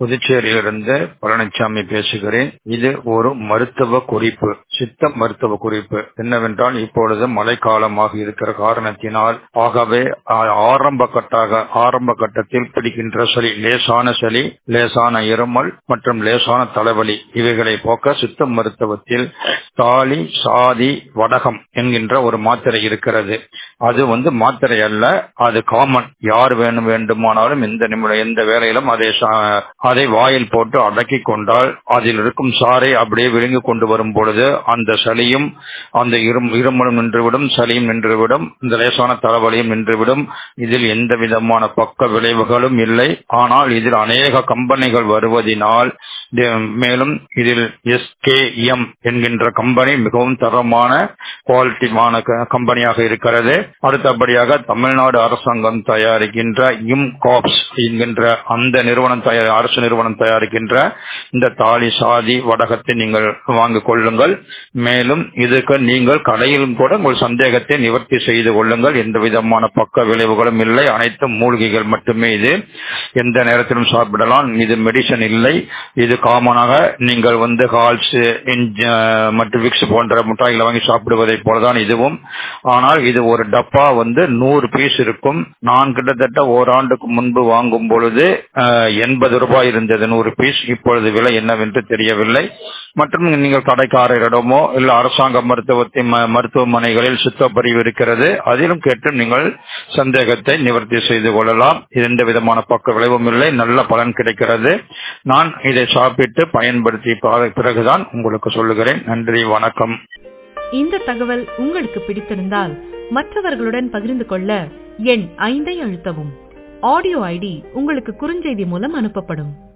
புதுச்சேரியிலிருந்து பழனிசாமி பேசுகிறேன். இது ஒரு மருத்துவ குறிப்பு, சித்த மருத்துவ குறிப்பு. என்னவென்றால், இப்பொழுது மழைக்காலமாக இருக்கிற காரணத்தினால் ஆகவே ஆரம்ப கட்டத்தில் பிடிக்கின்ற சளி, லேசான இருமல் மற்றும் லேசான தலைவலி இவைகளை போக்க சித்த மருத்துவத்தில் தாலி சாதி வடகம் என்கின்ற ஒரு மாத்திரை இருக்கிறது. அது மாத்திரை அல்ல, அது காமன். யார் வேண்டுமானாலும் எந்த வேளையிலும் அதை வாயில் போட்டு அடக்கி கொண்டால் அதில் இருக்கும் சாறை அப்படியே விழுங்கி கொண்டு வரும் பொழுது அந்த சளியும் அந்த இருமலும் நின்றுவிடும், சளியும் நின்றுவிடும், இந்த லேசான தலைவலியும் நின்றுவிடும். இதில் எந்த விதமான பக்க விளைவுகளும் இல்லை. ஆனால் இதில் அநேக கம்பெனிகள் வருவதினால், மேலும் இதில் SKM என்கின்ற கம்பெனி மிகவும் தரமான குவாலிட்டியான கம்பெனியாக இருக்கிறது. அடுத்தபடியாக தமிழ்நாடு அரசாங்கம் தயாரிக்கின்ற இம்காப்ஸ் என்கின்ற அந்த அரசு நிறுவனம் தயாரிக்கின்ற இந்த தாலி சாதி வடகத்தை நீங்கள் வாங்கிக் கொள்ளுங்கள். மேலும் இதுக்கு நீங்கள் கடையிலும் கூட உங்கள் சந்தேகத்தை நிவர்த்தி செய்து கொள்ளுங்கள். எந்த விதமான பக்க விளைவுகளும் இல்லை. அனைத்தும் மூலிகைகள் மட்டுமே. இது எந்த நேரத்திலும் சாப்பிடலாம். இது மெடிசன் இல்லை. இது காமனாக நீங்கள் ஹால்ஸ் மற்றும் விக்ஸ் போன்ற முட்டாய்களை வாங்கி சாப்பிடுவதை போலதான் இதுவும். ஆனால் இது ஒரு டப்பா 100 பீஸ் இருக்கும். நான் கிட்டத்தட்ட ஓராண்டுக்கு முன்பு வாங்கும் பொழுது 80 ரூபாய் இருந்தது 100 பீஸ். இப்பொழுது விலை என்னவென்று தெரியவில்லை. மற்றும் நீங்கள் கடைக்காரரிடமோ இல்ல அரசாங்க மருத்துவமனைகளில் சுத்தப்பரிவு இருக்கிறது, அதிலும் கேட்டு நீங்கள் சந்தேகத்தை நிவர்த்தி செய்து கொள்ளலாம். எந்த விதமான பக்க விளைவும் இல்லை. நல்ல பலன் கிடைக்கிறது. நான் இதை சாப்பிட்டு பயன்படுத்தி பிறகுதான் உங்களுக்கு சொல்லுகிறேன். நன்றி, வணக்கம். இந்த தகவல் உங்களுக்கு பிடித்திருந்தால் மற்றவர்களுடன் பகிர்ந்து கொள்ள எண் 5 அழுத்தவும். ஆடியோ ஐடி உங்களுக்கு குறுஞ்செய்தி மூலம் அனுப்பப்படும்.